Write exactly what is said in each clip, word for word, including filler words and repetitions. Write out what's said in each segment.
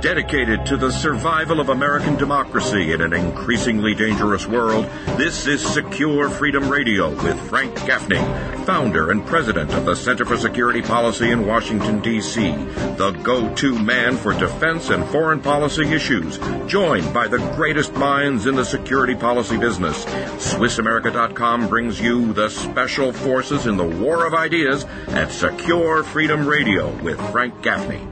Dedicated to the survival of American democracy in an increasingly dangerous world, this is Secure Freedom Radio with Frank Gaffney, founder and president of the Center for Security Policy in Washington, D C, the go-to man for defense and foreign policy issues, joined by the greatest minds in the security policy business. Swiss America dot com brings you the Special Forces in the War of Ideas at Secure Freedom Radio with Frank Gaffney.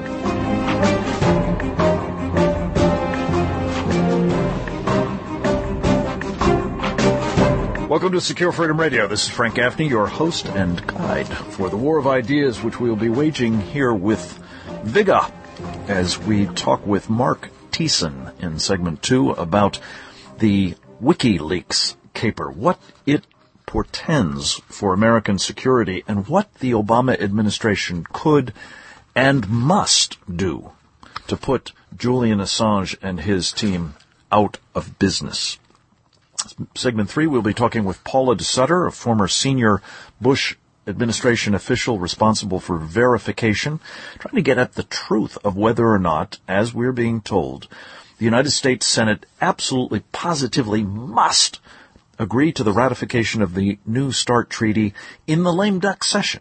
Welcome to Secure Freedom Radio. This is Frank Gaffney, your host and guide for the war of ideas which we will be waging here with vigor as we talk with Mark Thiessen in segment two about the WikiLeaks caper, what it portends for American security, and what the Obama administration could and must do to put Julian Assange and his team out of business. Segment three, we'll be talking with Paula DeSutter, a former senior Bush administration official responsible for verification, trying to get at the truth of whether or not, as we're being told, the United States Senate absolutely positively must agree to the ratification of the New START treaty in the lame duck session,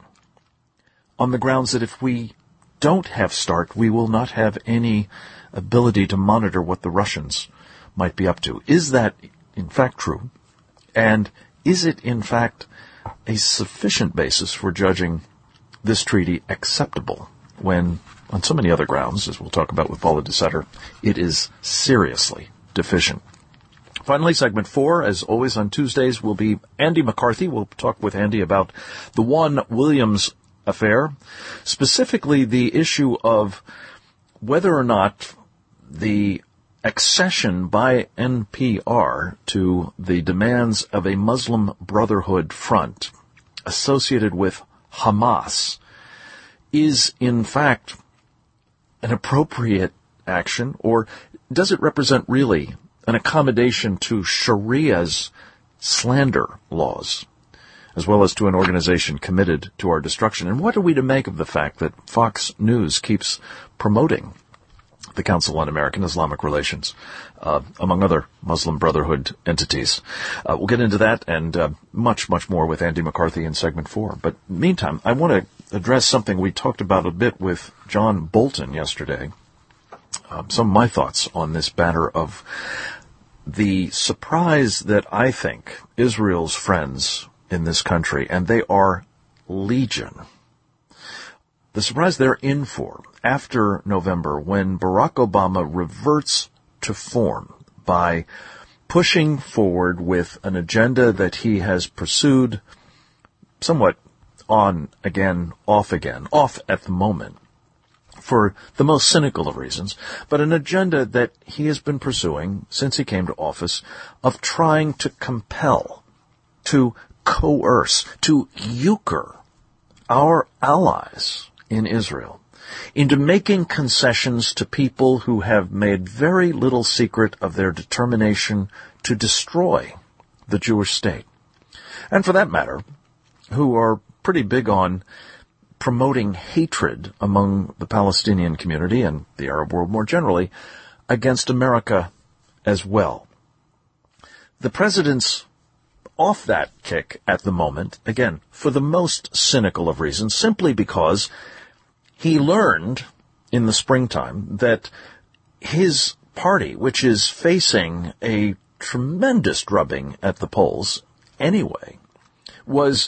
on the grounds that if we don't have START, we will not have any ability to monitor what the Russians might be up to. Is that in fact true? And is it in fact a sufficient basis for judging this treaty acceptable when, on so many other grounds, as we'll talk about with Paula DeSutter, it is seriously deficient? Finally, segment four, as always on Tuesdays, will be Andy McCarthy. We'll talk with Andy about the Juan Williams affair, specifically the issue of whether or not the accession by N P R to the demands of a Muslim Brotherhood front associated with Hamas is in fact an appropriate action, or does it represent really an accommodation to Sharia's slander laws, as well as to an organization committed to our destruction? And what are we to make of the fact that Fox News keeps promoting the Council on American Islamic Relations, uh, among other Muslim Brotherhood entities? Uh, we'll get into that and uh, much, much more with Andy McCarthy in segment four. But meantime, I want to address something we talked about a bit with John Bolton yesterday. Um, some of my thoughts on this matter of the surprise that I think Israel's friends in this country, and they are legion, the surprise they're in for after November, when Barack Obama reverts to form by pushing forward with an agenda that he has pursued somewhat on again, off again, off at the moment, for the most cynical of reasons, but an agenda that he has been pursuing since he came to office of trying to compel, to coerce, to euchre our allies in Israel into making concessions to people who have made very little secret of their determination to destroy the Jewish state. And for that matter, who are pretty big on promoting hatred among the Palestinian community and the Arab world more generally against America as well. The president's off that kick at the moment, again, for the most cynical of reasons, simply because he learned in the springtime that his party, which is facing a tremendous drubbing at the polls anyway, was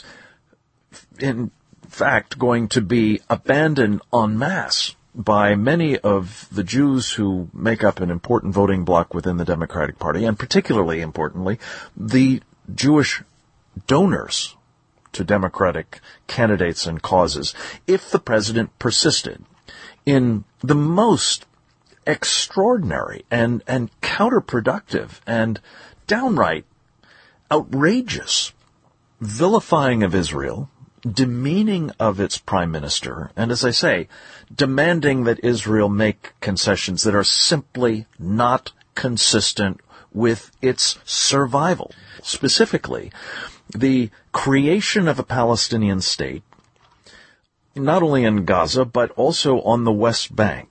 in fact going to be abandoned en masse by many of the Jews who make up an important voting bloc within the Democratic Party, and particularly importantly, the Jewish donors to Democratic candidates and causes, if the president persisted in the most extraordinary and, and counterproductive and downright outrageous vilifying of Israel, demeaning of its prime minister, and as I say, demanding that Israel make concessions that are simply not consistent with its survival. Specifically, the creation of a Palestinian state, not only in Gaza, but also on the West Bank,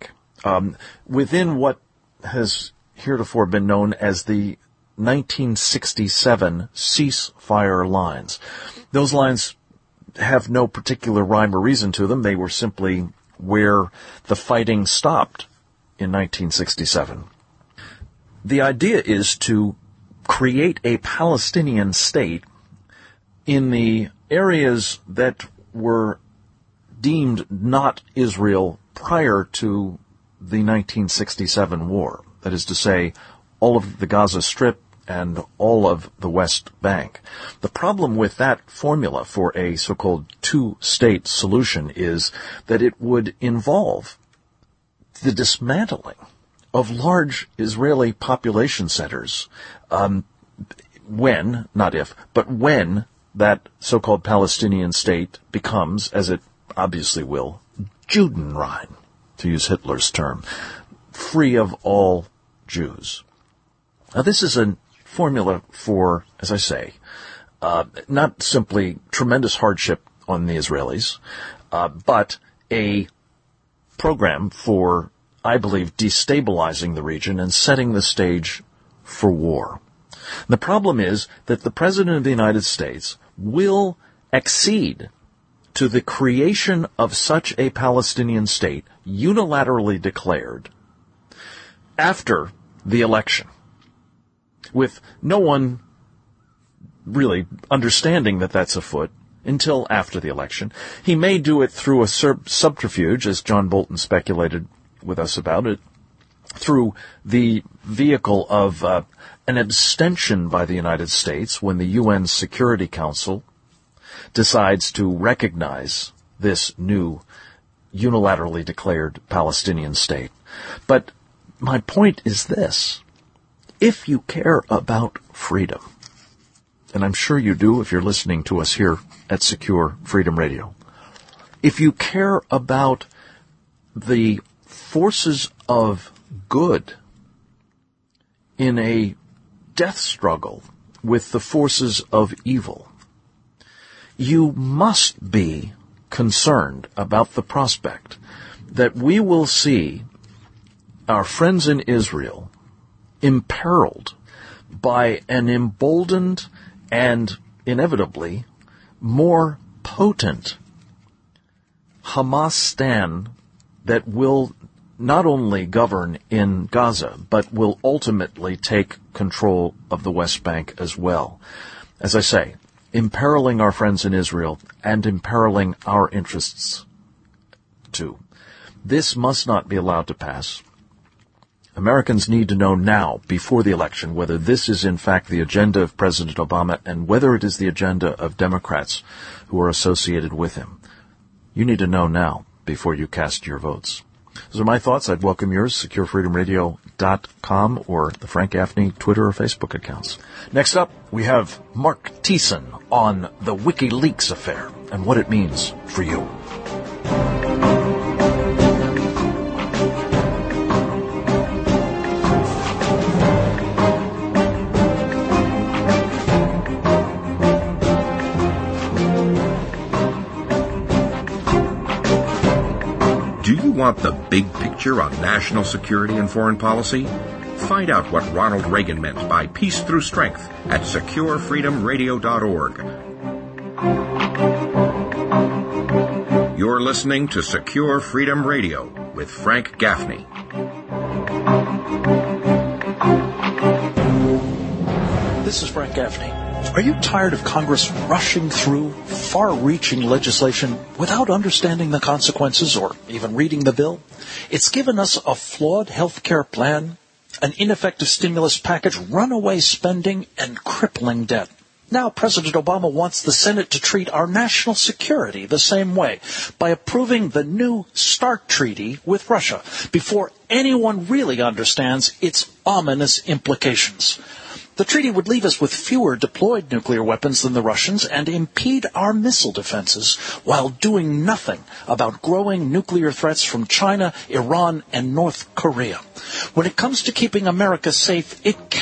um, within what has heretofore been known as the nineteen sixty-seven ceasefire lines. Those lines have no particular rhyme or reason to them. They were simply where the fighting stopped in nineteen sixty-seven. The idea is to create a Palestinian state in the areas that were deemed not Israel prior to the nineteen sixty-seven war. That is to say, all of the Gaza Strip and all of the West Bank. The problem with that formula for a so-called two-state solution is that it would involve the dismantling of large Israeli population centers um, when, not if, but when that so-called Palestinian state becomes, as it obviously will, Judenrein, to use Hitler's term, free of all Jews. Now, this is a formula for, as I say, uh, not simply tremendous hardship on the Israelis, uh, but a program for, I believe, destabilizing the region and setting the stage for war. The problem is that the President of the United States will accede to the creation of such a Palestinian state, unilaterally declared, after the election, with no one really understanding that that's afoot until after the election. He may do it through a sub- subterfuge, as John Bolton speculated with us about it, through the vehicle of uh, an abstention by the United States when the U N Security Council decides to recognize this new unilaterally declared Palestinian state. But my point is this. If you care about freedom, and I'm sure you do if you're listening to us here at Secure Freedom Radio, if you care about the forces of good in a death struggle with the forces of evil, you must be concerned about the prospect that we will see our friends in Israel imperiled by an emboldened and inevitably more potent Hamas-Stan that will not only govern in Gaza, but will ultimately take control of the West Bank as well. As I say, imperiling our friends in Israel and imperiling our interests too. This must not be allowed to pass. Americans need to know now, before the election, whether this is in fact the agenda of President Obama and whether it is the agenda of Democrats who are associated with him. You need to know now before you cast your votes. Those are my thoughts. I'd welcome yours, secure freedom radio dot com or the Frank Gaffney Twitter or Facebook accounts. Next up, we have Mark Thiessen on the WikiLeaks affair and what it means for you. Want the big picture on national security and foreign policy? Find out what Ronald Reagan meant by peace through strength at secure freedom radio dot org. You're listening to Secure Freedom Radio with Frank Gaffney. This is Frank Gaffney. Are you tired of Congress rushing through far-reaching legislation without understanding the consequences or even reading the bill? It's given us a flawed health care plan, an ineffective stimulus package, runaway spending, and crippling debt. Now President Obama wants the Senate to treat our national security the same way by approving the new START treaty with Russia before anyone really understands its ominous implications. The treaty would leave us with fewer deployed nuclear weapons than the Russians and impede our missile defenses while doing nothing about growing nuclear threats from China, Iran, and North Korea. When it comes to keeping America safe, it can't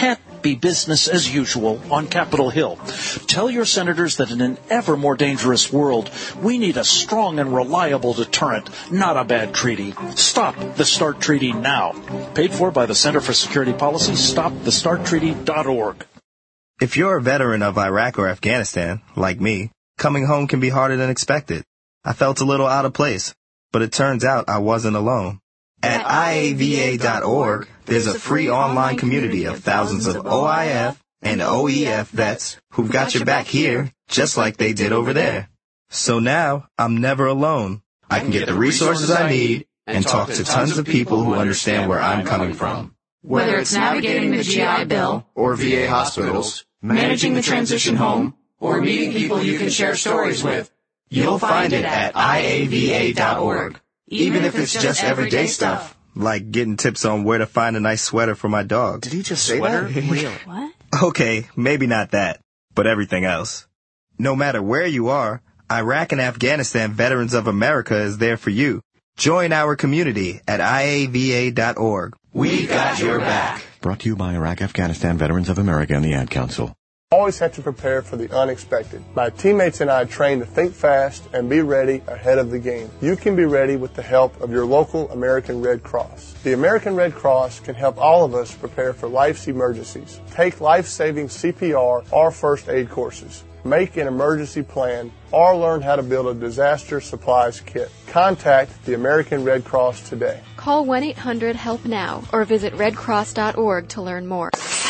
be business as usual on Capitol Hill. Tell your senators that in an ever more dangerous world, we need a strong and reliable deterrent, not a bad treaty. Stop the START Treaty now. Paid for by the Center for Security Policy, stop the start treaty dot org. If you're a veteran of Iraq or Afghanistan, like me, coming home can be harder than expected. I felt a little out of place, but it turns out I wasn't alone. At I A V A dot org, there's a free online community of thousands of O I F and O E F vets who've got your back here, just like they did over there. So now, I'm never alone. I can get the resources I need and talk to tons of people who understand where I'm coming from. Whether it's navigating the G I Bill, or V A hospitals, managing the transition home, or meeting people you can share stories with, you'll find it at I A V A dot org. Even if it's just everyday stuff. Like getting tips on where to find a nice sweater for my dog. Did he just say Sweater? that? Really? What? Okay, maybe not that, but everything else. No matter where you are, Iraq and Afghanistan Veterans of America is there for you. Join our community at I A V A dot org. We got your back. Brought to you by Iraq Afghanistan Veterans of America and the Ad Council. Always have to prepare for the unexpected. My teammates and I train to think fast and be ready ahead of the game. You can be ready with the help of your local American Red Cross. The American Red Cross can help all of us prepare for life's emergencies. Take life-saving C P R or first aid courses. Make an emergency plan, or learn how to build a disaster supplies kit. Contact the American Red Cross today. Call one eight hundred help now or visit red cross dot org to learn more.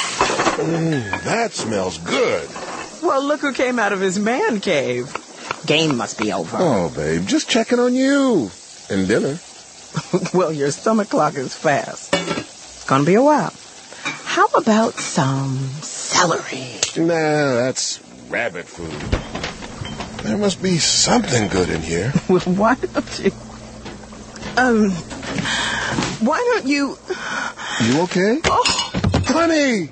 Ooh, that smells good. Well, look who came out of his man cave. Game must be over. Oh, babe, just checking on you. And dinner. Well, your stomach clock is fast. It's gonna be a while. How about some celery? Nah, that's rabbit food. There must be something good in here. Well, why don't you... Um... Why don't you... You okay? Oh! Honey!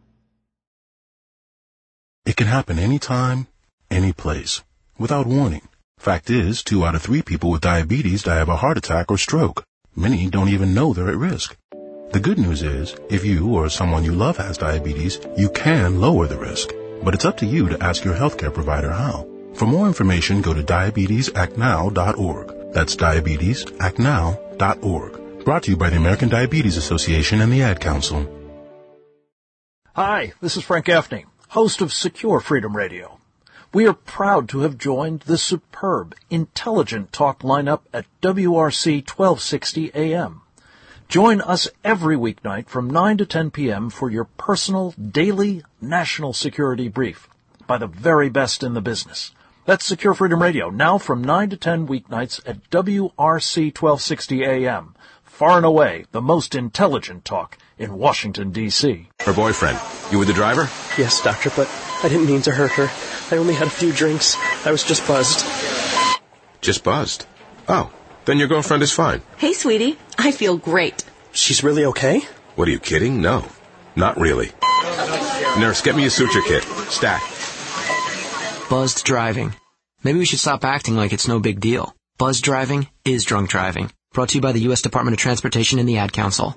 It can happen anytime, any place, without warning. Fact is, two out of three people with diabetes die of a heart attack or stroke. Many don't even know they're at risk. The good news is, if you or someone you love has diabetes, you can lower the risk. But it's up to you to ask your healthcare provider how. For more information, go to diabetes act now dot org. That's diabetes act now dot org. Brought to you by the American Diabetes Association and the Ad Council. Hi, this is Frank Gaffney, host of Secure Freedom Radio. We are proud to have joined the superb, intelligent talk lineup at W R C twelve sixty A M. Join us every weeknight from nine to ten p.m. for your personal, daily national security brief by the very best in the business. That's Secure Freedom Radio, now from nine to ten weeknights at W R C twelve sixty A M. Far and away the most intelligent talk in Washington, D C Her boyfriend. You were the driver? Yes, doctor, but I didn't mean to hurt her. I only had a few drinks. I was just buzzed. Just buzzed? Oh, then your girlfriend is fine. Hey, sweetie. I feel great. She's really okay? What, are you kidding? No, not really. Nurse, get me a suture kit. Stack. Buzzed driving. Maybe we should stop acting like it's no big deal. Buzzed driving is drunk driving. Brought to you by the U S Department of Transportation and the Ad Council.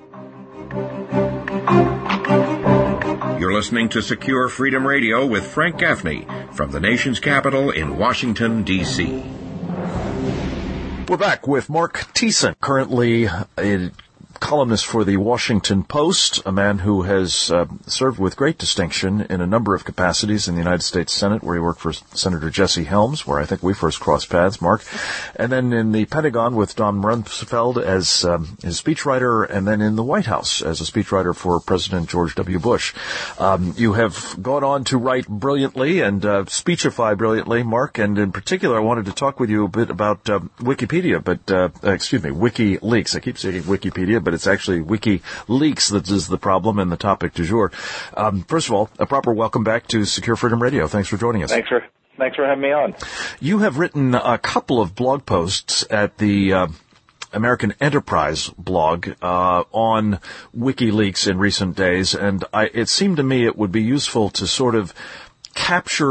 You're listening to Secure Freedom Radio with Frank Gaffney from the nation's capital in Washington, D C We're back with Mark Thiessen, currently a columnist for the Washington Post, a man who has uh, served with great distinction in a number of capacities in the United States Senate, where he worked for Senator Jesse Helms, where I think we first crossed paths, Mark, and then in the Pentagon with Don Rumsfeld as um, his speechwriter, and then in the White House as a speechwriter for President George W. Bush. Um, you have gone on to write brilliantly and uh, speechify brilliantly, Mark, and in particular I wanted to talk with you a bit about uh, Wikipedia, but, uh, excuse me, WikiLeaks. I keep saying Wikipedia, but it's actually WikiLeaks that is the problem and the topic du jour. Um, first of all, a proper welcome back to Secure Freedom Radio. Thanks for joining us. Thanks for thanks for having me on. You have written a couple of blog posts at the uh, American Enterprise blog uh, on WikiLeaks in recent days, and I, it seemed to me it would be useful to sort of capture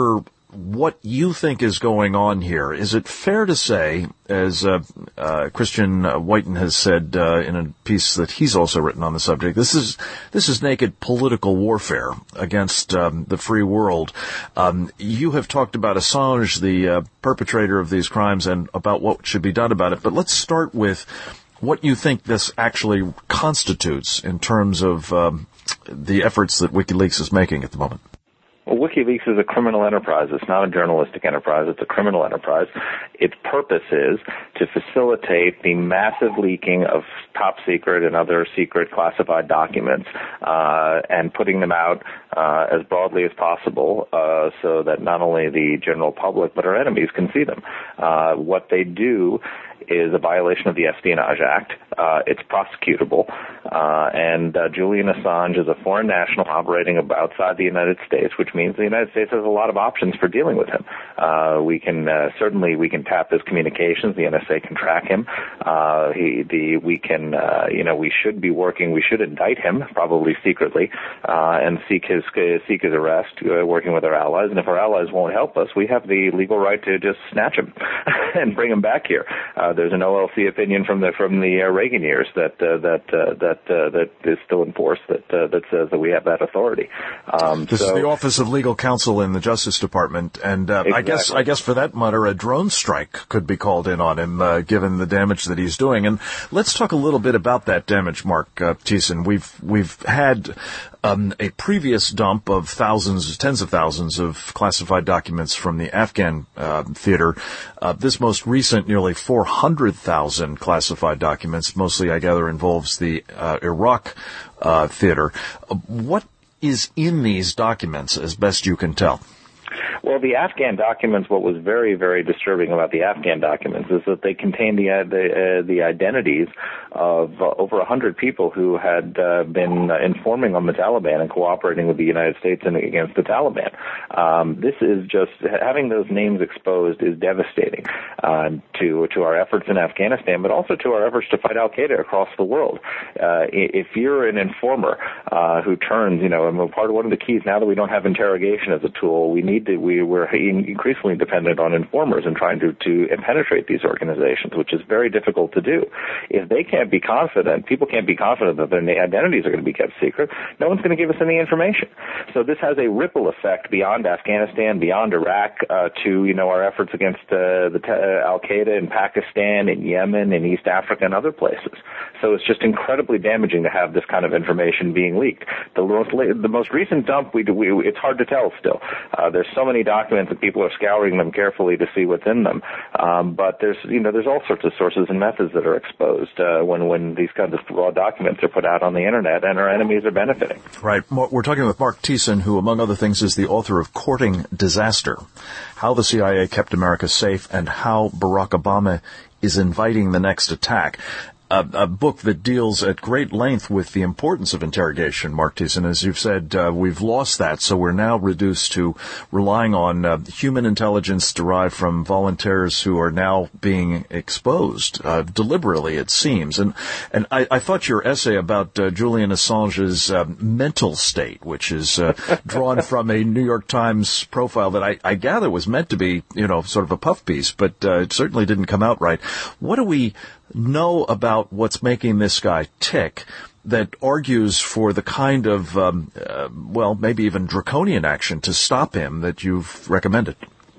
what you think is going on here. Is it fair to say, as uh, uh, Christian Whiten has said uh, in a piece that he's also written on the subject, this is this is naked political warfare against um, the free world. Um, you have talked about Assange, the uh, perpetrator of these crimes, and about what should be done about it. But let's start with what you think this actually constitutes in terms of um, the efforts that WikiLeaks is making at the moment. Well, WikiLeaks is a criminal enterprise. It's not a journalistic enterprise. It's a criminal enterprise. Its purpose is to facilitate the massive leaking of top secret and other secret classified documents uh, and putting them out uh, as broadly as possible uh, so that not only the general public but our enemies can see them. Uh, what they do is a violation of the Espionage Act. Uh, it's prosecutable. Uh, and uh, Julian Assange is a foreign national operating outside the United States, which means the United States has a lot of options for dealing with him. Uh, we can uh, certainly we can tap his communications. The N S A can track him. Uh, he, the we can uh, you know we should be working. We should indict him, probably secretly, uh, and seek his seek his arrest, uh, working with our allies. And if our allies won't help us, we have the legal right to just snatch him and bring him back here. Uh, there's an O L C opinion from the from the uh, Reagan years that uh, that uh, that uh, that is still in force that uh, that says that we have that authority. Um, this so, is the Office of Legal Counsel in the Justice Department, and uh, exactly. I guess I guess for that matter, a drone strike could be called in on him, uh, given the damage that he's doing. And let's talk a little bit about that damage, Mark uh, Thiessen. We've we've had um, a previous dump of thousands, tens of thousands of classified documents from the Afghan uh, theater. Uh, this most recent, nearly four hundred thousand classified documents, mostly I gather involves the uh, Iraq uh, theater. Uh, what is in these documents, as best you can tell? Well, the Afghan documents, what was very, very disturbing about the Afghan documents is that they contain the uh, the, uh, the identities of uh, over one hundred people who had uh, been uh, informing on the Taliban and cooperating with the United States and against the Taliban. Um, this is just, having those names exposed is devastating uh, to to our efforts in Afghanistan, but also to our efforts to fight Al-Qaeda across the world. Uh, if you're an informer uh, who turns, you know, and part of one of the keys now that we don't have interrogation as a tool, we need to, we we're increasingly dependent on informers and trying to, to penetrate these organizations, which is very difficult to do. If they can't be confident, people can't be confident that their identities are going to be kept secret, no one's going to give us any information. So this has a ripple effect beyond Afghanistan, beyond Iraq, uh, to, you know, our efforts against uh, the uh, Al-Qaeda in Pakistan, in Yemen, in East Africa, and other places. So it's just incredibly damaging to have this kind of information being leaked. The most, the most recent dump, we, we it's hard to tell still. Uh, there's so many documents that people are scouring them carefully to see what's in them. Um, but there's, you know, there's all sorts of sources and methods that are exposed uh, when, when these kinds of raw documents are put out on the internet, and our enemies are benefiting. Right. We're talking with Mark Thiessen, who, among other things, is the author of Courting Disaster: How the C I A Kept America Safe and How Barack Obama is Inviting the Next Attack. A, a book that deals at great length with the importance of interrogation, Mark Thiessen. As you've said, uh, we've lost that, so we're now reduced to relying on uh, human intelligence derived from volunteers who are now being exposed, uh, deliberately, it seems. And and I, I thought your essay about uh, Julian Assange's uh, mental state, which is uh, drawn from a New York Times profile that I, I gather was meant to be, you know, sort of a puff piece, but uh, it certainly didn't come out right. What do we know about what's making this guy tick that argues for the kind of, um, uh, well, maybe even draconian action to stop him that you've recommended?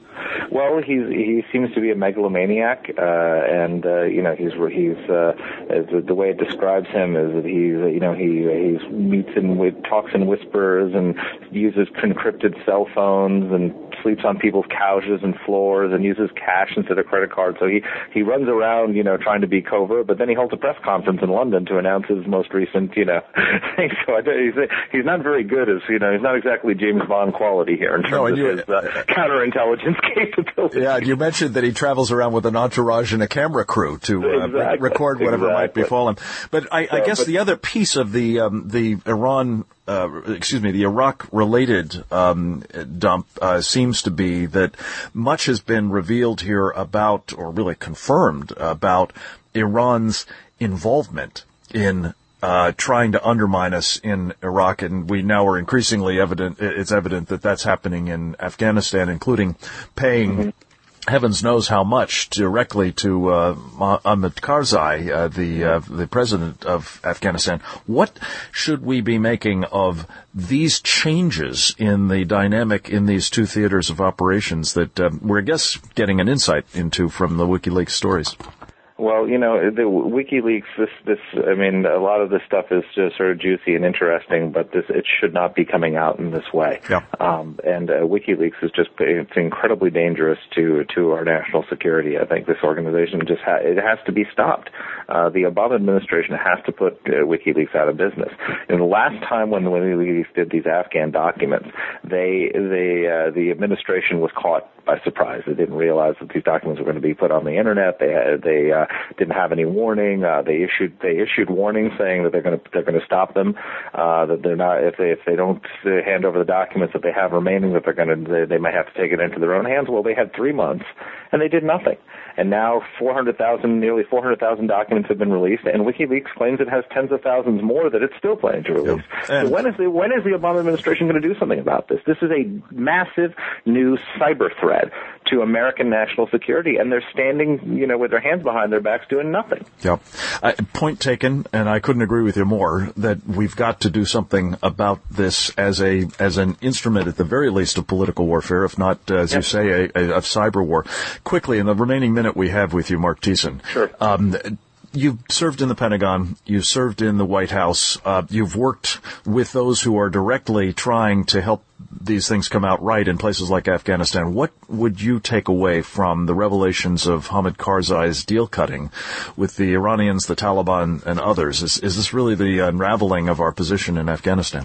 Well, he's he seems to be a megalomaniac, uh, and uh, you know he's he's uh, the, the way it describes him is that he's you know he he meets and talks in whispers and uses encrypted cell phones and sleeps on people's couches and floors and uses cash instead of credit cards. So he he runs around you know trying to be covert, but then he holds a press conference in London to announce his most recent you know thing. So I, he's he's not very good as you know he's not exactly James Bond quality here in terms no, of you, his uh, counterintelligence capabilities. Yeah, you mentioned that he travels around with an entourage and a camera crew to uh, exactly. record whatever exactly. might befall him. But I, I so, guess but, the other piece of the um, the Iran, uh, excuse me, the Iraq-related um, dump uh, seems to be that much has been revealed here about, or really confirmed about, Iran's involvement in uh, trying to undermine us in Iraq, and we now are increasingly evident, it's evident that that's happening in Afghanistan, including paying mm-hmm. heavens knows how much directly to uh, Ahmed Karzai, uh, the uh, the president of Afghanistan. What should we be making of these changes in the dynamic in these two theaters of operations that uh, we're, I guess, getting an insight into from the WikiLeaks stories? Well, you know, the WikiLeaks, this, this, I mean, a lot of this stuff is just sort of juicy and interesting, but this, it should not be coming out in this way. Yeah. Um, and uh, WikiLeaks is just, it's incredibly dangerous to, to our national security. I think this organization just, ha- it has to be stopped. Uh, the Obama administration has to put uh, WikiLeaks out of business. And the last time when WikiLeaks did these Afghan documents, they, they, uh, the administration was caught by surprise. They didn't realize that these documents were going to be put on the internet. They, they, uh, didn't have any warning. Uh, they issued they issued warnings saying that they're going to they're going to stop them. Uh, that they're not if they if they don't uh, hand over the documents that they have remaining, that they're going to they, they might have to take it into their own hands. Well, they had three months and they did nothing. And now four hundred thousand, nearly four hundred thousand documents have been released, and WikiLeaks claims it has tens of thousands more that it's still planning to release. Yep. So when is the when is the Obama administration going to do something about this? This is a massive new cyber threat to American national security, and they're standing, you know, with their hands behind their backs doing nothing. Yep. Uh, point taken, and I couldn't agree with you more, that we've got to do something about this as a as an instrument, at the very least, of political warfare, if not, uh, as yep. you say, a, a, of cyber war. Quickly, in the remaining minute we have with you, Mark Thiessen. Sure. Um, You've served in the Pentagon. You've served in the White House. Uh, you've worked with those who are directly trying to help these things come out right in places like Afghanistan. What would you take away from the revelations of Hamid Karzai's deal cutting with the Iranians, the Taliban, and others? Is, is this really the unraveling of our position in Afghanistan?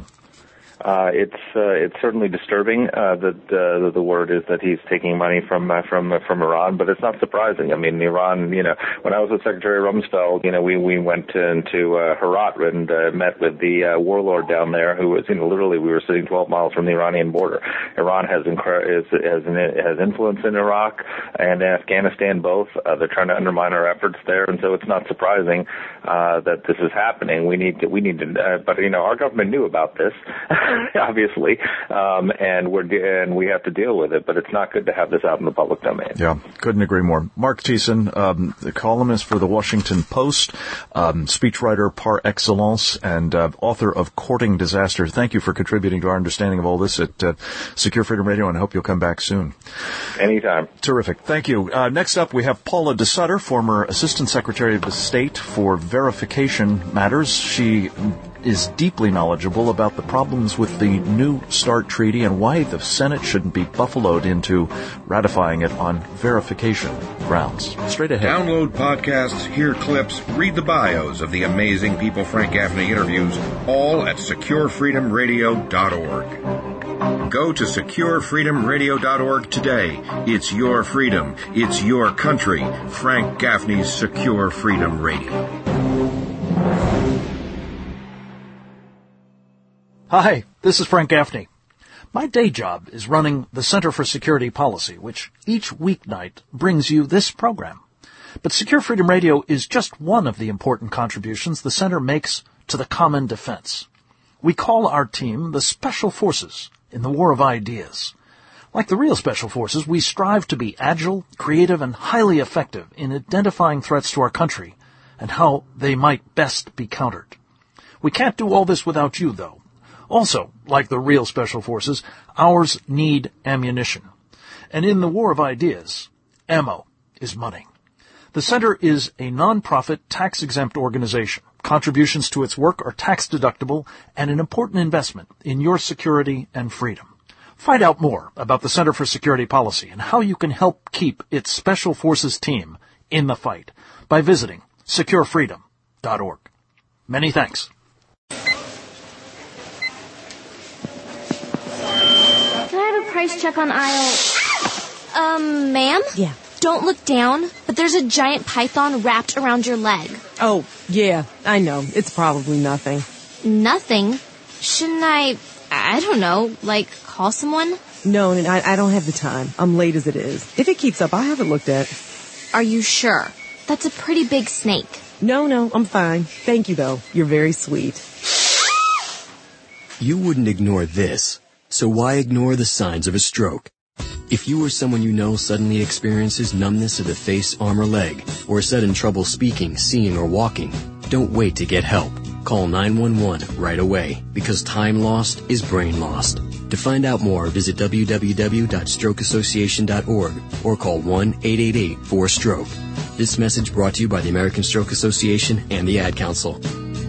Uh, it's uh, it's certainly disturbing uh, that uh, the word is that he's taking money from uh, from uh, from Iran, but it's not surprising. I mean, Iran. You know, when I was with Secretary Rumsfeld, you know, we we went into uh, Herat and uh, met with the uh, warlord down there, who was, you know, literally we were sitting twelve miles from the Iranian border. Iran has incre- is, has has influence in Iraq and Afghanistan both. Uh, they're trying to undermine our efforts there, and so it's not surprising uh, that this is happening. We need to we need to, uh, but you know, our government knew about this. Obviously, um, and we're de- and we have to deal with it. But it's not good to have this out in the public domain. Yeah, couldn't agree more. Mark Thiessen, um, the columnist for the Washington Post, um, speechwriter par excellence, and uh, author of Courting Disaster. Thank you for contributing to our understanding of all this at uh, Secure Freedom Radio, and I hope you'll come back soon. Anytime. Terrific. Thank you. Uh, next up, we have Paula DeSutter, former Assistant Secretary of the State for Verification Matters. She is deeply knowledgeable about the problems with the New START treaty and why the Senate shouldn't be buffaloed into ratifying it on verification grounds. Straight ahead. Download podcasts, hear clips, read the bios of the amazing people Frank Gaffney interviews, all at secure freedom radio dot org. Go to secure freedom radio dot org today. It's your freedom. It's your country. Frank Gaffney's Secure Freedom Radio. Hi, this is Frank Gaffney. My day job is running the Center for Security Policy, which each weeknight brings you this program. But Secure Freedom Radio is just one of the important contributions the Center makes to the common defense. We call our team the Special Forces in the War of Ideas. Like the real Special Forces, we strive to be agile, creative, and highly effective in identifying threats to our country and how they might best be countered. We can't do all this without you, though. Also, like the real Special Forces, ours need ammunition. And in the War of Ideas, ammo is money. The Center is a non-profit, tax-exempt organization. Contributions to its work are tax-deductible and an important investment in your security and freedom. Find out more about the Center for Security Policy and how you can help keep its Special Forces team in the fight by visiting secure freedom dot org. Many thanks. Price check on aisle... Um, ma'am? Yeah. Don't look down, but there's a giant python wrapped around your leg. Oh, yeah, I know. It's probably nothing. Nothing? Shouldn't I, I don't know, like, call someone? No, and I, I don't have the time. I'm late as it is. If it keeps up, I'll have it looked at. Are you sure? That's a pretty big snake. No, no, I'm fine. Thank you, though. You're very sweet. You wouldn't ignore this, so why ignore the signs of a stroke? If you or someone you know suddenly experiences numbness of the face, arm, or leg, or sudden trouble speaking, seeing, or walking, don't wait to get help. Call nine one one right away, because time lost is brain lost. To find out more, visit w w w dot stroke association dot org or call one eight eight eight four stroke. This message brought to you by the American Stroke Association and the Ad Council.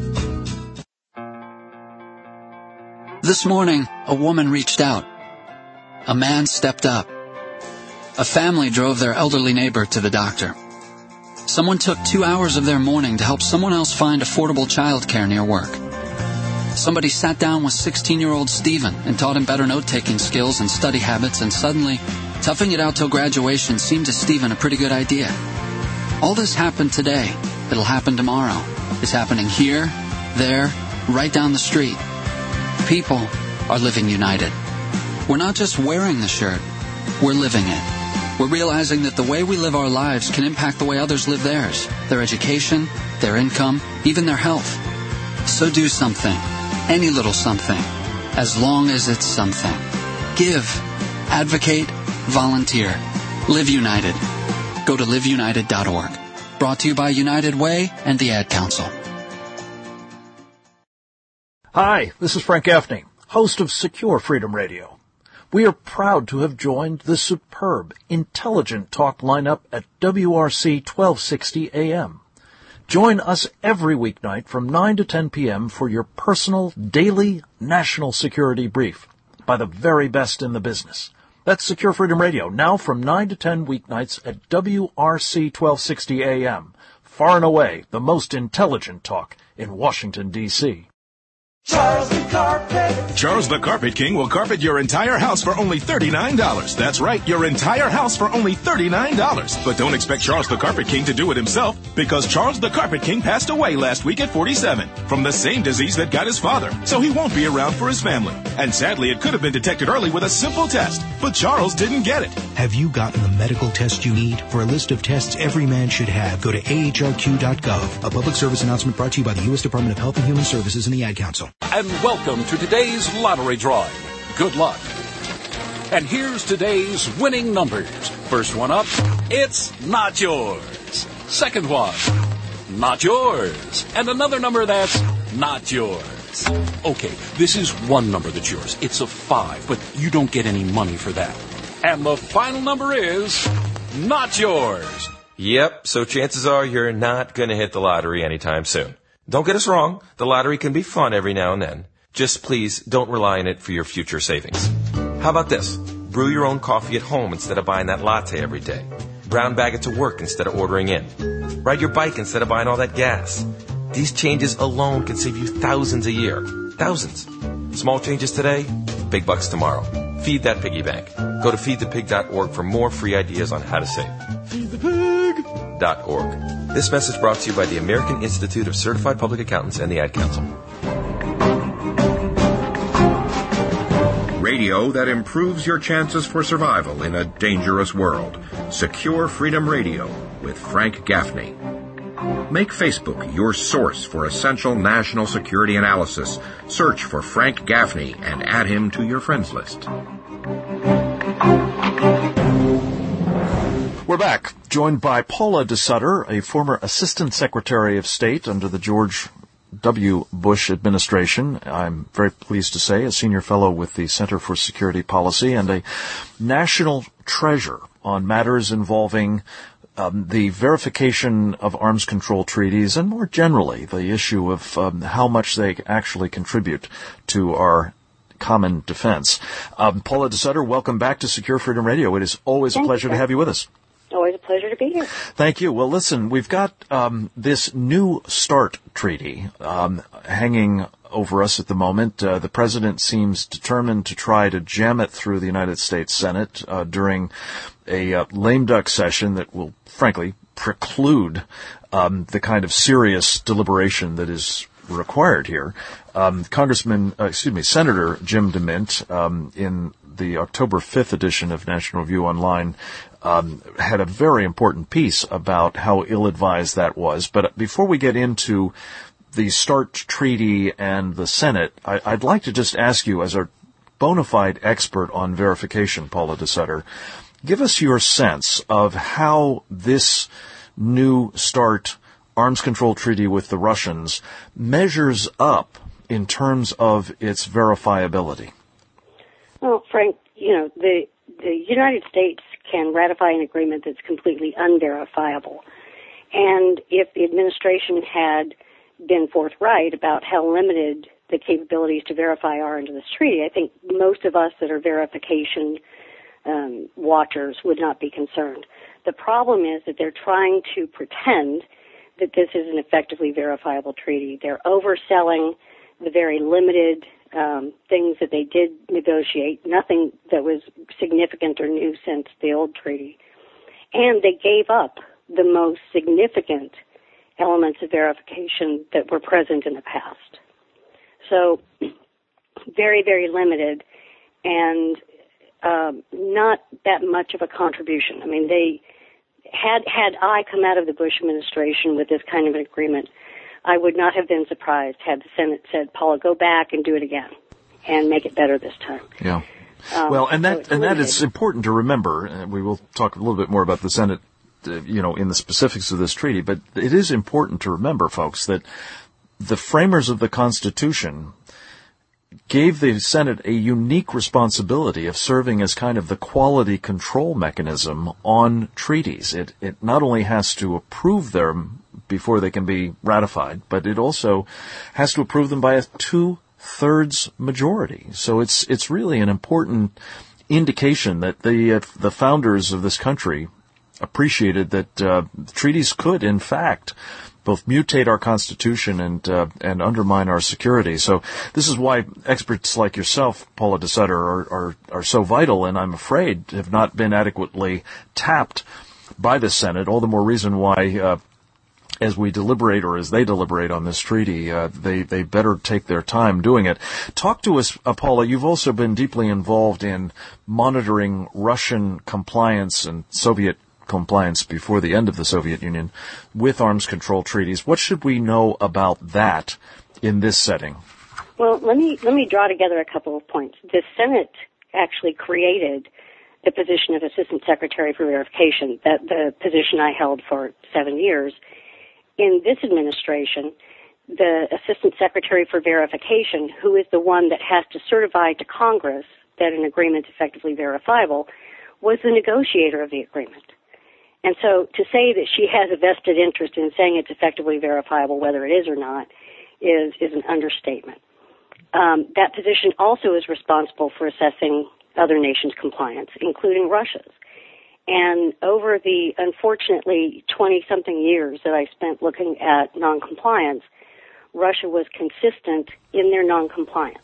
This morning, a woman reached out. A man stepped up. A family drove their elderly neighbor to the doctor. Someone took two hours of their morning to help someone else find affordable childcare near work. Somebody sat down with sixteen-year-old Stephen and taught him better note-taking skills and study habits, and suddenly, toughing it out till graduation seemed to Stephen a pretty good idea. All this happened today. It'll happen tomorrow. It's happening here, there, right down the street. People are living united. We're not just wearing the shirt, we're living it. We're realizing that the way we live our lives can impact the way others live theirs, their education, their income, even their health. So do something, any little something, as long as it's something. Give, advocate, volunteer. Live United. Go to live united dot org. Brought to you by United Way and the Ad Council. Hi, this is Frank Gaffney, host of Secure Freedom Radio. We are proud to have joined the superb, intelligent talk lineup at W R C twelve sixty A M. Join us every weeknight from nine to ten p.m. for your personal, daily national security brief by the very best in the business. That's Secure Freedom Radio, now from nine to ten weeknights at W R C twelve sixty A M. Far and away the most intelligent talk in Washington, D C Charles the Carpet. Charles the Carpet King will carpet your entire house for only thirty-nine dollars. That's right, your entire house for only thirty-nine dollars. But don't expect Charles the Carpet King to do it himself, because Charles the Carpet King passed away last week at forty-seven from the same disease that got his father, so he won't be around for his family. And sadly, it could have been detected early with a simple test, but Charles didn't get it. Have you gotten the medical test you need? For a list of tests every man should have, go to A H R Q dot gov. A public service announcement brought to you by the U S Department of Health and Human Services and the Ad Council. And welcome to today's lottery drawing. Good luck. And here's today's winning numbers. First one up, it's not yours. Second one, not yours. And another number that's not yours. Okay, this is one number that's yours. It's a five, but you don't get any money for that. And the final number is not yours. Yep, so chances are you're not going to hit the lottery anytime soon. Don't get us wrong, the lottery can be fun every now and then. Just please don't rely on it for your future savings. How about this? Brew your own coffee at home instead of buying that latte every day. Brown bag it to work instead of ordering in. Ride your bike instead of buying all that gas. These changes alone can save you thousands a year. Thousands. Small changes today, big bucks tomorrow. Feed that piggy bank. Go to feed the pig dot org for more free ideas on how to save. feed the pig dot org. This message brought to you by the American Institute of Certified Public Accountants and the Ad Council. Radio that improves your chances for survival in a dangerous world. Secure Freedom Radio with Frank Gaffney. Make Facebook your source for essential national security analysis. Search for Frank Gaffney and add him to your friends list. We're back, joined by Paula DeSutter, a former Assistant Secretary of State under the George W. Bush administration. I'm very pleased to say a senior fellow with the Center for Security Policy and a national treasure on matters involving um, the verification of arms control treaties and more generally the issue of um, how much they actually contribute to our common defense. Um, Paula DeSutter, welcome back to Secure Freedom Radio. It is always Thank a pleasure you. to have you with us. Always a pleasure to be here. Thank you. Well, listen, we've got um, this New START treaty um, hanging over us at the moment. Uh, the president seems determined to try to jam it through the United States Senate uh, during a uh, lame duck session that will, frankly, preclude um, the kind of serious deliberation that is required here. Um, Congressman, uh, excuse me, Senator Jim DeMint um, in the October fifth edition of National Review Online um, had a very important piece about how ill-advised that was. But before we get into the START treaty and the Senate, I, I'd like to just ask you, as a bona fide expert on verification, Paula DeSutter, give us your sense of how this new START arms control treaty with the Russians measures up in terms of its verifiability. Well, Frank, you know, the the United States can ratify an agreement that's completely unverifiable. And if the administration had been forthright about how limited the capabilities to verify are under this treaty, I think most of us that are verification um, watchers would not be concerned. The problem is that they're trying to pretend that this is an effectively verifiable treaty. They're overselling the very limited um, things that they did negotiate, nothing that was significant or new since the old treaty. And they gave up the most significant elements of verification that were present in the past. So very, very limited and um, not that much of a contribution. I mean, they had had I come out of the Bush administration with this kind of an agreement, I would not have been surprised had the Senate said, Paula, go back and do it again and make it better this time. Yeah. Um, well, and that so and that is important to remember. And we will talk a little bit more about the Senate, uh, you know, in the specifics of this treaty. But it is important to remember, folks, that the framers of the Constitution gave the Senate a unique responsibility of serving as kind of the quality control mechanism on treaties. It it not only has to approve them before they can be ratified, but it also has to approve them by a two-thirds majority. So it's it's really an important indication that the uh, the founders of this country appreciated that uh, treaties could, in fact, both mutate our Constitution and uh, and undermine our security. So this is why experts like yourself, Paula DeSutter, are, are, are so vital, and I'm afraid have not been adequately tapped by the Senate. All the more reason why, uh, as we deliberate or as they deliberate on this treaty, uh, they, they better take their time doing it. Talk to us, uh, Paula. You've also been deeply involved in monitoring Russian compliance and Soviet compliance before the end of the Soviet Union with arms control treaties. What should we know about that in this setting? Well, let me let me draw together a couple of points. The Senate actually created the position of Assistant Secretary for Verification, that the position I held for seven years. In this administration, the Assistant Secretary for Verification, who is the one that has to certify to Congress that an agreement is effectively verifiable, was the negotiator of the agreement. And so to say that she has a vested interest in saying it's effectively verifiable, whether it is or not, is, is an understatement. Um, that position also is responsible for assessing other nations' compliance, including Russia's. And over the, unfortunately, twenty-something years that I spent looking at noncompliance, Russia was consistent in their noncompliance.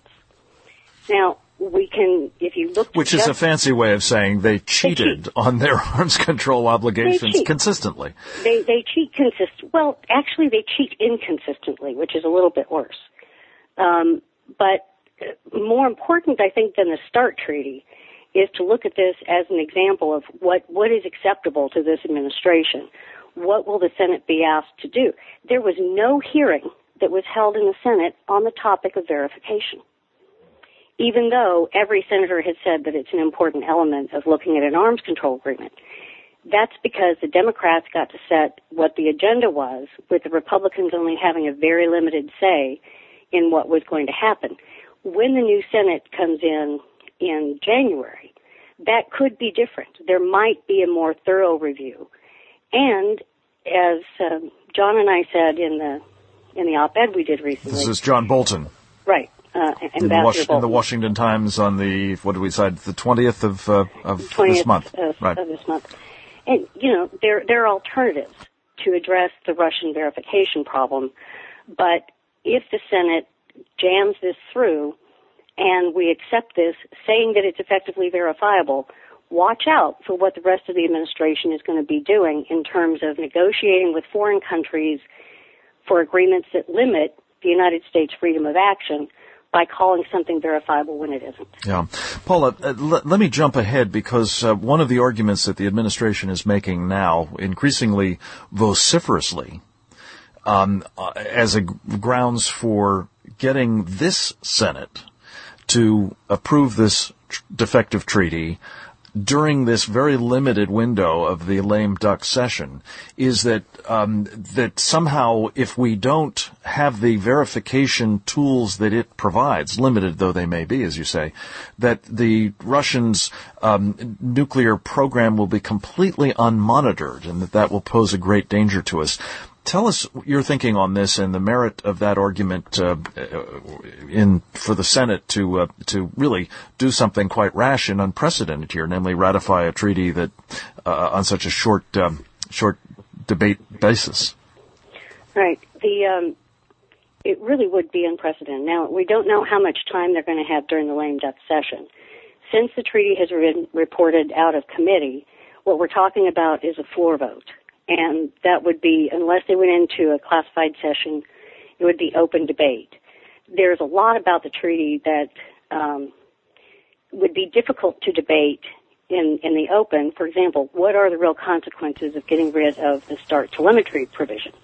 Now, we can, if you look... Which is a fancy way of saying they cheated they cheat. on their arms control obligations consistently. They, they cheat consist. Well, actually, they cheat inconsistently, which is a little bit worse. Um, but more important, I think, than the START treaty is to look at this as an example of what, what is acceptable to this administration. What will the Senate be asked to do? There was no hearing that was held in the Senate on the topic of verification, even though every senator has said that it's an important element of looking at an arms control agreement. That's because the Democrats got to set what the agenda was, with the Republicans only having a very limited say in what was going to happen. When the new Senate comes in in January, that could be different. There might be a more thorough review. And as um, John and I said in the in the op-ed we did recently... This is John Bolton. Right. Uh, in, the Was- in the Washington Times on the, what did we decide, the twentieth of, uh, of this month. Of, right. of this month. And, you know, there, there are alternatives to address the Russian verification problem, but if the Senate jams this through and we accept this, saying that it's effectively verifiable, watch out for what the rest of the administration is going to be doing in terms of negotiating with foreign countries for agreements that limit the United States freedom of action, by calling something verifiable when it isn't. Yeah. Paula, uh, l- let me jump ahead because uh, one of the arguments that the administration is making now, increasingly vociferously, um, uh, as a g- grounds for getting this Senate to approve this tr- defective treaty during this very limited window of the lame duck session, is that um, that somehow if we don't have the verification tools that it provides, limited though they may be, as you say, that the Russians' um, nuclear program will be completely unmonitored and that that will pose a great danger to us. Tell us your thinking on this and the merit of that argument uh, in for the Senate to uh, to really do something quite rash and unprecedented here, namely ratify a treaty that uh, on such a short um, short debate basis. Right. The um, it really would be unprecedented. Now we don't know how much time they're going to have during the lame duck session. Since the treaty has been reported out of committee, what we're talking about is a floor vote. And that would be, unless they went into a classified session, it would be open debate. There's a lot about the treaty that um, would be difficult to debate in, in the open. For example, what are the real consequences of getting rid of the START telemetry provisions?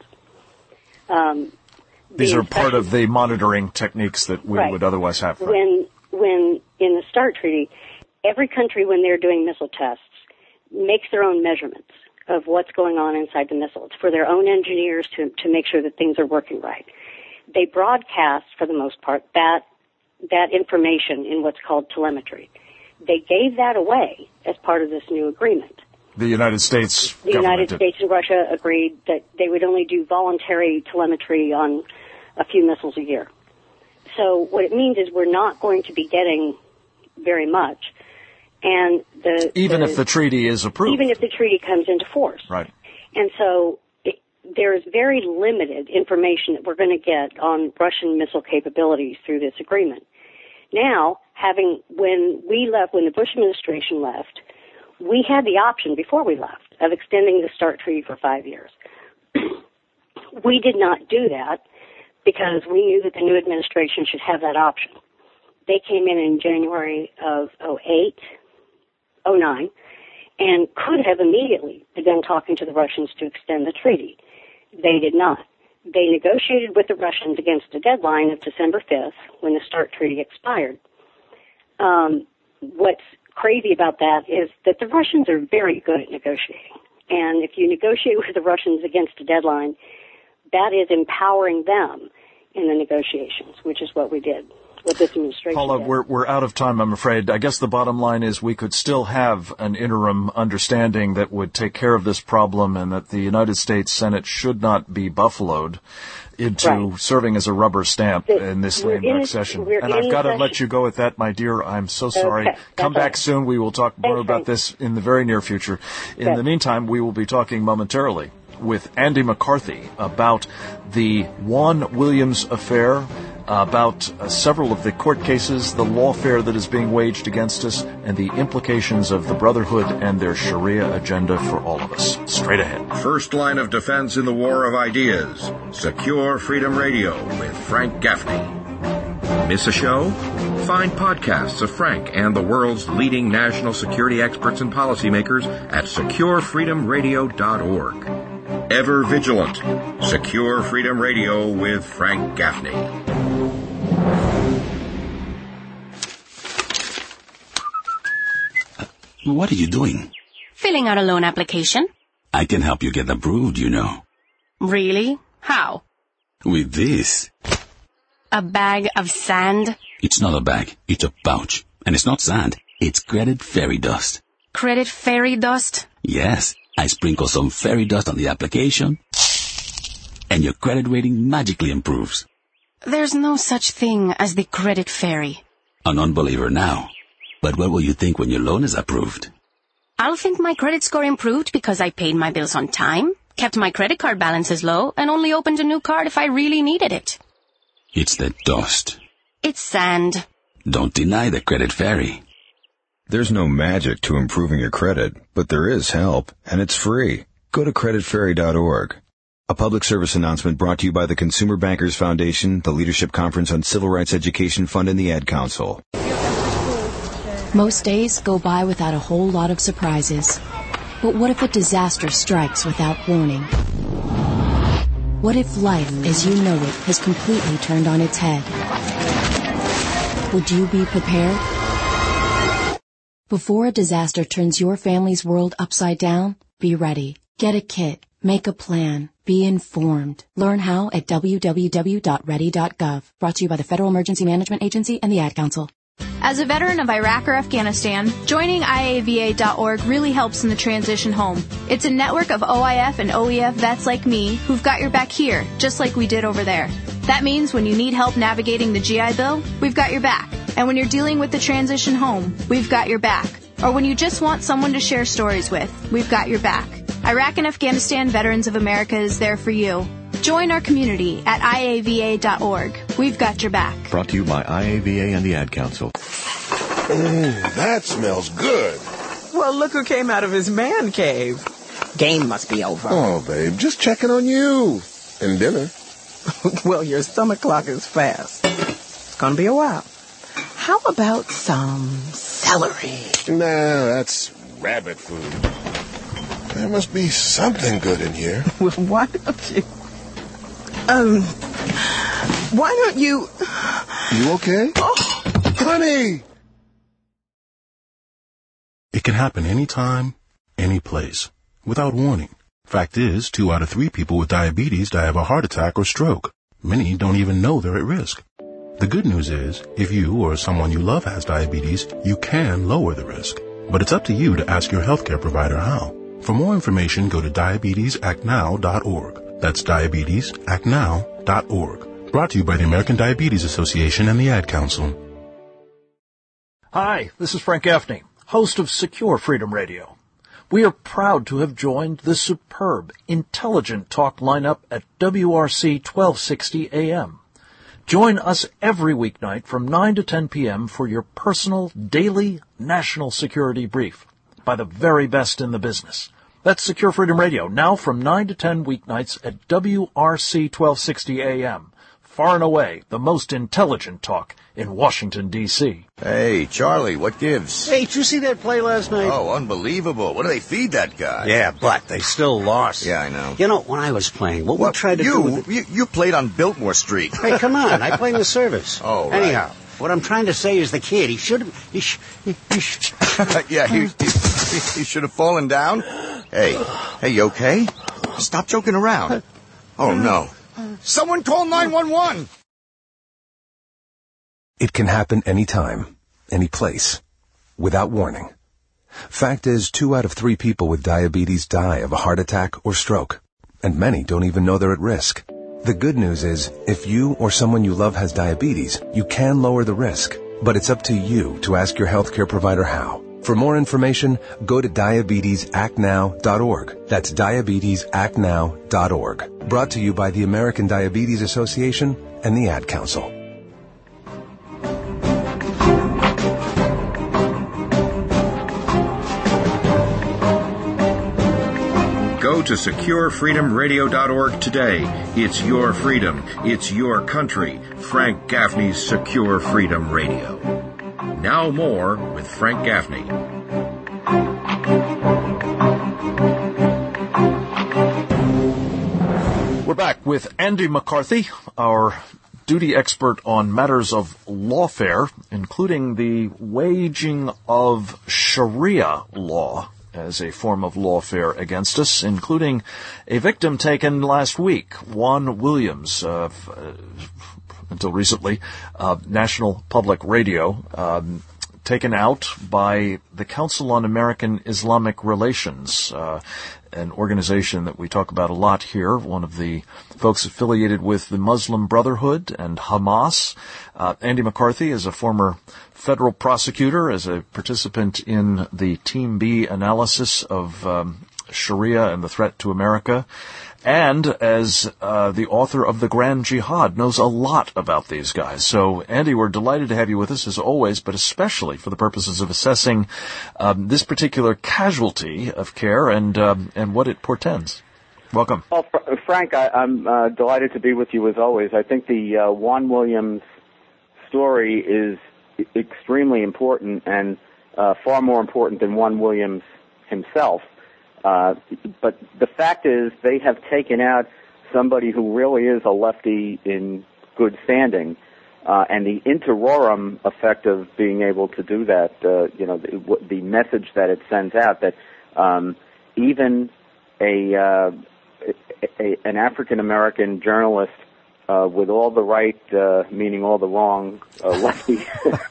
Um, These are part of the monitoring techniques that we right. would otherwise have. Right? When, when in the START treaty, every country, when they're doing missile tests, makes their own measurements of what's going on inside the missile. It's for their own engineers to, to make sure that things are working right. They broadcast, for the most part, that, that information in what's called telemetry. They gave that away as part of this new agreement. The United States The United States and Russia agreed that they would only do voluntary telemetry on a few missiles a year. So what it means is we're not going to be getting very much. And the even the, if the treaty is approved, even if the treaty comes into force, right? And so it, there is very limited information that we're going to get on Russian missile capabilities through this agreement. Now, having when we left, when the Bush administration left, we had the option before we left of extending the START treaty for five years. We did not do that because we knew that the new administration should have that option. They came in in January of oh eight. oh nine, and could have immediately begun talking to the Russians to extend the treaty. They did not. They negotiated with the Russians against a deadline of December fifth when the START treaty expired. Um, what's crazy about that is that the Russians are very good at negotiating. And if you negotiate with the Russians against a deadline, that is empowering them in the negotiations, which is what we did. What this administration Paula, did. we're, we're out of time, I'm afraid. I guess the bottom line is we could still have an interim understanding that would take care of this problem and that the United States Senate should not be buffaloed into right. serving as a rubber stamp the, in this lame duck session. And I've got to let you go with that, my dear. I'm so sorry. Okay, Come back right. soon. We will talk more Thanks, about Frank. this in the very near future. In Good. the meantime, we will be talking momentarily with Andy McCarthy about the Juan Williams affair, about uh, several of the court cases, the lawfare that is being waged against us, and the implications of the Brotherhood and their Sharia agenda for all of us. Straight ahead. First line of defense in the war of ideas. Secure Freedom Radio with Frank Gaffney. Miss a show? Find podcasts of Frank and the world's leading national security experts and policymakers at secure freedom radio dot org. Ever vigilant. Secure Freedom Radio with Frank Gaffney. What are you doing? Filling out a loan application. I can help you get approved, you know. Really? How? With this. A bag of sand? It's not a bag, it's a pouch. And it's not sand, it's credit fairy dust. Credit fairy dust? Yes, I sprinkle some fairy dust on the application, and your credit rating magically improves. There's no such thing as the credit fairy. An unbeliever now. But what will you think when your loan is approved? I'll think my credit score improved because I paid my bills on time, kept my credit card balances low, and only opened a new card if I really needed it. It's the dust. It's sand. Don't deny the credit fairy. There's no magic to improving your credit, but there is help, and it's free. Go to credit fairy dot org. A public service announcement brought to you by the Consumer Bankers Foundation, the Leadership Conference on Civil Rights Education Fund, and the Ad Council. Most days go by without a whole lot of surprises. But what if a disaster strikes without warning? What if life, as you know it, has completely turned on its head? Would you be prepared? Before a disaster turns your family's world upside down, be ready. Get a kit. Make a plan. Be informed. Learn how at w w w dot ready dot gov. Brought to you by the Federal Emergency Management Agency and the Ad Council. As a veteran of Iraq or Afghanistan, joining I A V A dot org really helps in the transition home. It's a network of O I F and O E F vets like me who've got your back here, just like we did over there. That means when you need help navigating the G I Bill, we've got your back. And when you're dealing with the transition home, we've got your back. Or when you just want someone to share stories with, we've got your back. Iraq and Afghanistan Veterans of America is there for you. Join our community at I A V A dot org. We've got your back. Brought to you by I A V A and the Ad Council. Mmm, that smells good. Well, look who came out of his man cave. Game must be over. Oh, babe, just checking on you. And dinner. Well, your stomach clock is fast. It's gonna be a while. How about some celery? Nah, that's rabbit food. There must be something good in here. Well, why don't you... Um, why don't you... You okay? Oh, honey! It can happen anytime, any place, without warning. Fact is, two out of three people with diabetes die of a heart attack or stroke. Many don't even know they're at risk. The good news is, if you or someone you love has diabetes, you can lower the risk. But it's up to you to ask your healthcare provider how. For more information, go to diabetes act now dot org. That's diabetes act now dot org. Brought to you by the American Diabetes Association and the Ad Council. Hi, this is Frank Gaffney, host of Secure Freedom Radio. We are proud to have joined the superb, intelligent talk lineup at W R C twelve sixty A M. Join us every weeknight from nine to ten p.m. for your personal, daily national security brief by the very best in the business. That's Secure Freedom Radio, now from nine to ten weeknights at W R C twelve sixty A M. Far and away, the most intelligent talk in Washington, D C Hey, Charlie, what gives? Hey, did you see that play last night? Oh, unbelievable. What do they feed that guy? Yeah, but they still lost. Yeah, I know. You know, when I was playing, what, what we tried to you, do... With you, you played on Biltmore Street. Hey, come on. I played in the service. Oh, right. Anyhow, what I'm trying to say is the kid, he should have... He, sh- he, he sh- yeah, he, he, he should have fallen down. Hey, hey, you okay? Stop joking around. Oh, no. Someone call nine one one! It can happen anytime, any place, without warning. Fact is, two out of three people with diabetes die of a heart attack or stroke, and many don't even know they're at risk. The good news is, if you or someone you love has diabetes, you can lower the risk, but it's up to you to ask your healthcare provider how. For more information, go to diabetes act now dot org. That's diabetes act now dot org. Brought to you by the American Diabetes Association and the Ad Council. Go to secure freedom radio dot org today. It's your freedom. It's your country. Frank Gaffney's Secure Freedom Radio. Now more with Frank Gaffney. We're back with Andy McCarthy, our duty expert on matters of lawfare, including the waging of Sharia law as a form of lawfare against us, including a victim taken last week, Juan Williams, uh, f- uh, until recently, uh, National Public Radio, um, taken out by the Council on American Islamic Relations, uh, an organization that we talk about a lot here, one of the folks affiliated with the Muslim Brotherhood and Hamas. Uh, Andy McCarthy is a former federal prosecutor, as a participant in the Team B analysis of um, Sharia and the threat to America, and as uh, the author of The Grand Jihad, knows a lot about these guys. So, Andy, we're delighted to have you with us, as always, but especially for the purposes of assessing um, this particular casualty of care and um, and what it portends. Welcome. Well, Fr- Frank, I, I'm uh, delighted to be with you as always. I think the uh, Juan Williams story is extremely important and uh, far more important than Juan Williams himself. Uh, but the fact is they have taken out somebody who really is a lefty in good standing. Uh, and the interorum effect of being able to do that, uh, you know, the, the message that it sends out that um, even a, uh, a an African American journalist uh, with all the right, uh, meaning all the wrong, uh, lefty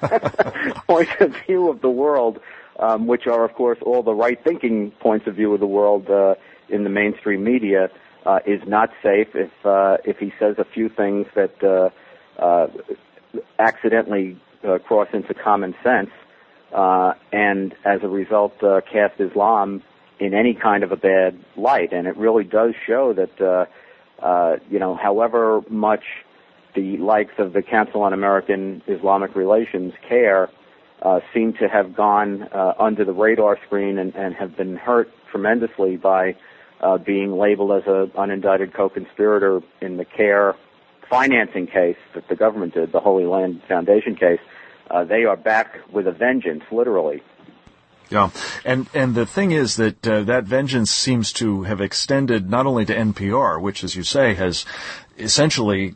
points of view of the world, um, which are of course all the right-thinking points of view of the world uh, in the mainstream media, uh, is not safe if uh, if he says a few things that. Uh, Uh, accidentally uh, cross into common sense, uh, and as a result uh, cast Islam in any kind of a bad light. And it really does show that, uh, uh, you know, however much the likes of the Council on American Islamic Relations care, uh, seem to have gone uh, under the radar screen and, and have been hurt tremendously by uh, being labeled as an unindicted co-conspirator in the CARE financing case that the government did, the Holy Land Foundation case. Uh, they are back with a vengeance, literally. Yeah, and and the thing is that uh, that vengeance seems to have extended not only to N P R, which, as you say, has essentially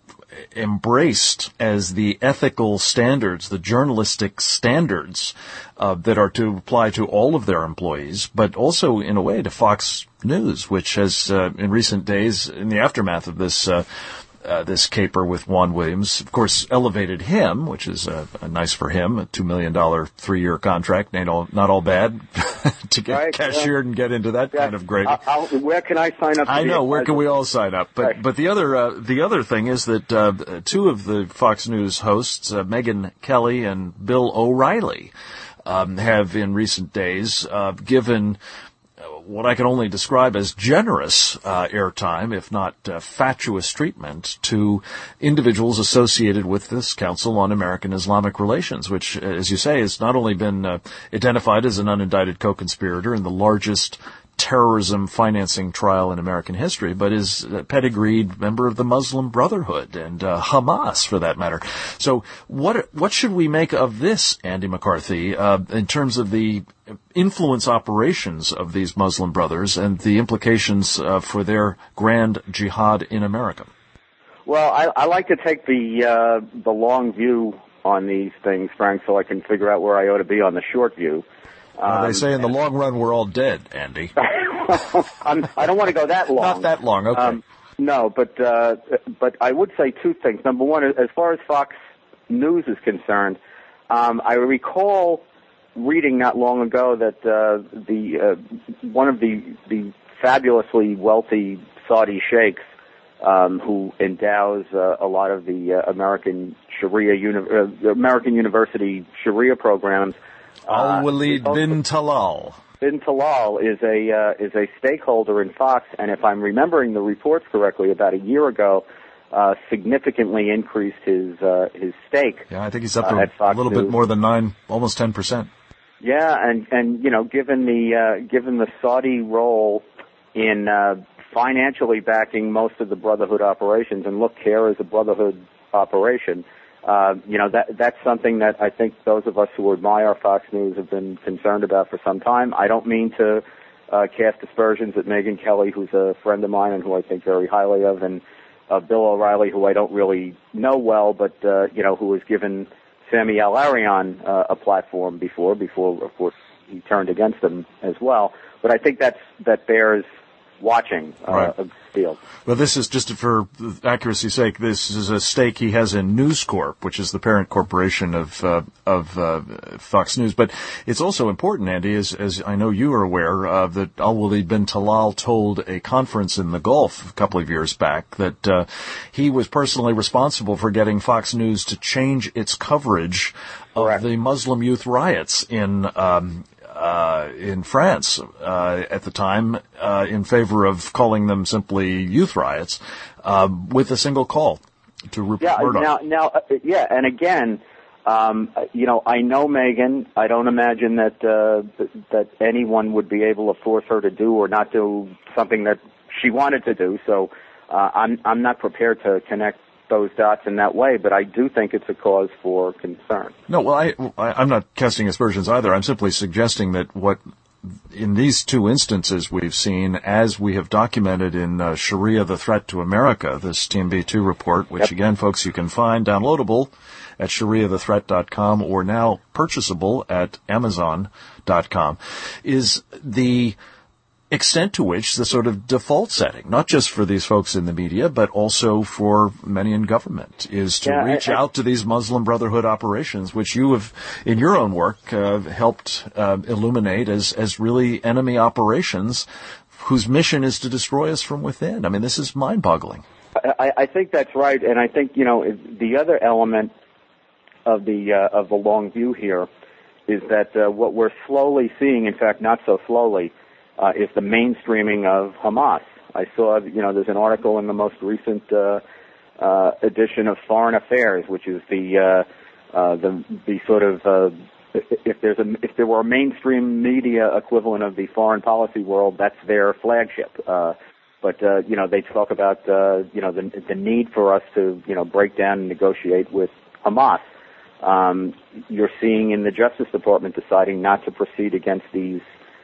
embraced as the ethical standards, the journalistic standards uh, that are to apply to all of their employees, but also, in a way, to Fox News, which has, uh, in recent days, in the aftermath of this uh, Uh, this caper with Juan Williams, of course, elevated him, which is uh, nice for him, a two million dollars three-year contract, not all, not all bad to get right, cashiered yeah. and get into that yeah. kind of gravy. I'll, I'll, where can I sign up? I know, where can we all sign up? But right. but the other uh, the other thing is that uh, two of the Fox News hosts, uh, Megyn Kelly and Bill O'Reilly, um, have in recent days uh, given what I can only describe as generous uh, airtime, if not uh, fatuous treatment, to individuals associated with this Council on American Islamic Relations, which, as you say, has not only been uh, identified as an unindicted co-conspirator in the largest terrorism financing trial in American history, but is a pedigreed member of the Muslim Brotherhood and uh, Hamas, for that matter. So what what should we make of this, Andy McCarthy, uh, in terms of the influence operations of these Muslim brothers and the implications uh, for their grand jihad in America? Well, I, I like to take the uh, the long view on these things, Frank, so I can figure out where I ought to be on the short view. Well, they say in the long run we're all dead, Andy. I'm, I don't want to go that long. Not that long, okay. Um, no, but uh, but I would say two things. Number one, as far as Fox News is concerned, um, I recall reading not long ago that uh, the uh, one of the the fabulously wealthy Saudi sheikhs um, who endows uh, a lot of the uh, American Sharia uni- uh, American University Sharia programs. Al-Walid uh, bin Talal. Bin Talal is a uh, is a stakeholder in Fox, and if I'm remembering the reports correctly, about a year ago, uh, significantly increased his uh, his stake. Yeah, I think he's up to uh, a little News. bit more than nine, almost ten percent. Yeah, and and you know, given the uh, given the Saudi role in uh, financially backing most of the Brotherhood operations, and look, CARE is a Brotherhood operation. Uh, you know, that that's something that I think those of us who admire Fox News have been concerned about for some time. I don't mean to uh, cast aspersions at Megyn Kelly, who's a friend of mine and who I think very highly of, and uh, Bill O'Reilly, who I don't really know well, but, uh, you know, who has given Sami Al-Arian uh, a platform before, before, of course, he turned against them as well. But I think that's, that bears watching uh, right. a field. Well, this is just for accuracy's sake. This is a stake he has in News Corp, which is the parent corporation of uh, of uh, Fox News. But it's also important, Andy, as as I know you are aware, uh, that Al-Walid bin Talal told a conference in the Gulf a couple of years back that uh, he was personally responsible for getting Fox News to change its coverage of Correct. the Muslim youth riots in. Um, Uh, in France uh, at the time uh, in favor of calling them simply youth riots uh, with a single call to Rupert yeah, Murdoch. Now, now, uh, yeah, and again, um, you know, I know Megyn. I don't imagine that uh, that anyone would be able to force her to do or not do something that she wanted to do. So uh, I'm I'm not prepared to connect those dots in that way, but I do think it's a cause for concern. No, well, I, I I'm not casting aspersions either. I'm simply suggesting that what in these two instances we've seen, as we have documented in uh, Sharia, the Threat to America, this Team B two report, which, yep. again, folks, you can find downloadable at sharia the threat dot com or now purchasable at amazon dot com, is the extent to which the sort of default setting, not just for these folks in the media, but also for many in government, is to yeah, reach I, I, out to these Muslim Brotherhood operations, which you have, in your own work, uh, helped uh, illuminate as, as really enemy operations whose mission is to destroy us from within. I mean, this is mind-boggling. I, I think that's right, and I think, you know, the other element of the uh, of the long view here is that uh, what we're slowly seeing, in fact, not so slowly, Uh, is the mainstreaming of Hamas. I saw, you know, there's an article in the most recent uh, uh, edition of Foreign Affairs, which is the uh, uh, the the sort of uh, if there's a if there were a mainstream media equivalent of the foreign policy world, that's their flagship. Uh, but uh, you know, they talk about uh, you know the the need for us to you know break down and negotiate with Hamas. Um, you're seeing in the Justice Department deciding not to proceed against these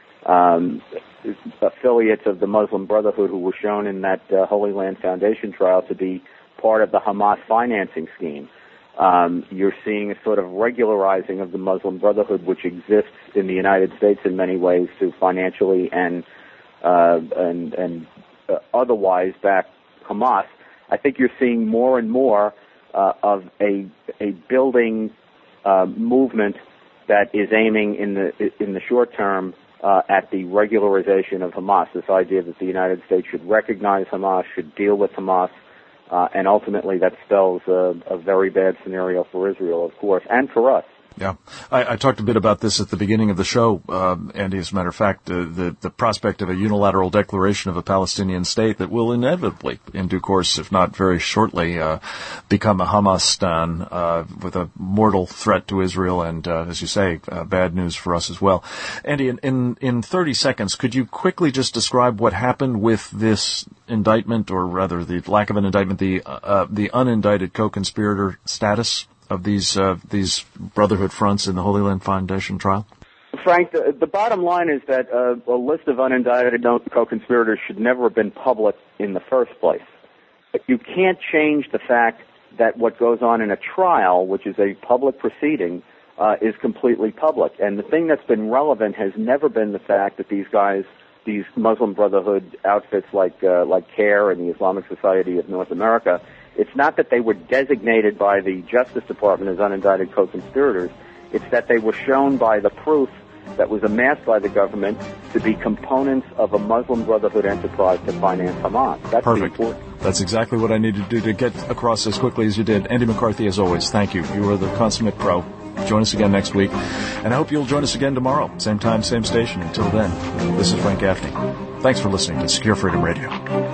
Um, affiliates of the Muslim Brotherhood who were shown in that uh, Holy Land Foundation trial to be part of the Hamas financing scheme. Um, you're seeing a sort of regularizing of the Muslim Brotherhood, which exists in the United States in many ways to financially and uh, and, and uh, otherwise back Hamas. I think you're seeing more and more uh, of a a building uh, movement that is aiming in the in the short term Uh, at the regularization of Hamas, this idea that the United States should recognize Hamas, should deal with Hamas, uh, and ultimately that spells a, a very bad scenario for Israel, of course, and for us. Yeah. I, I talked a bit about this at the beginning of the show, um, Andy. As a matter of fact, uh, the, the prospect of a unilateral declaration of a Palestinian state that will inevitably, in due course, if not very shortly, uh, become a Hamas-stan uh, with a mortal threat to Israel and, uh, as you say, uh, bad news for us as well. Andy, in, in, in thirty seconds, could you quickly just describe what happened with this indictment, or rather the lack of an indictment, the, uh, the unindicted co-conspirator status of these uh, these Brotherhood fronts in the Holy Land Foundation trial? Frank, the, the bottom line is that uh, a list of unindicted co-conspirators should never have been public in the first place. But you can't change the fact that what goes on in a trial, which is a public proceeding, uh, is completely public. And the thing that's been relevant has never been the fact that these guys, these Muslim Brotherhood outfits like uh, like CARE and the Islamic Society of North America, it's not that they were designated by the Justice Department as unindicted co-conspirators. It's that they were shown by the proof that was amassed by the government to be components of a Muslim Brotherhood enterprise to finance Hamas. That's perfect. That's exactly what I needed to do to get across as quickly as you did. Andy McCarthy, as always, thank you. You are the consummate pro. Join us again next week, and I hope you'll join us again tomorrow. Same time, same station. Until then, this is Frank Gaffney. Thanks for listening to Secure Freedom Radio.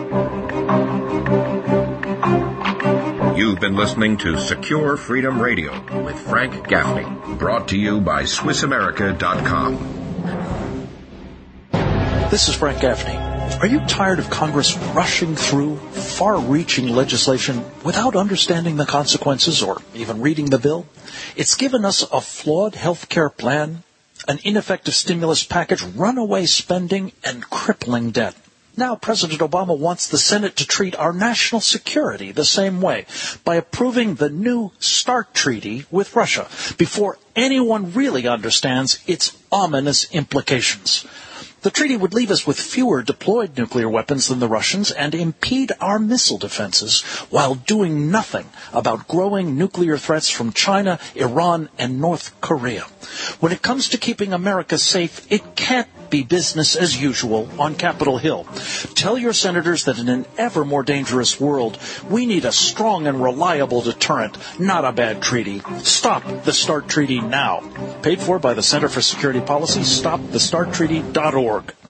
You've been listening to Secure Freedom Radio with Frank Gaffney, brought to you by Swiss America dot com. This is Frank Gaffney. Are you tired of Congress rushing through far-reaching legislation without understanding the consequences or even reading the bill? It's given us a flawed health care plan, an ineffective stimulus package, runaway spending, and crippling debt. Now President Obama wants the Senate to treat our national security the same way by approving the new START treaty with Russia before anyone really understands its ominous implications. The treaty would leave us with fewer deployed nuclear weapons than the Russians and impede our missile defenses while doing nothing about growing nuclear threats from China, Iran, and North Korea. When it comes to keeping America safe, it can't be business as usual on Capitol Hill. Tell your senators that in an ever more dangerous world, we need a strong and reliable deterrent, not a bad treaty. Stop the START treaty now. Paid for by the Center for Security Policy, stop the start treaty dot org.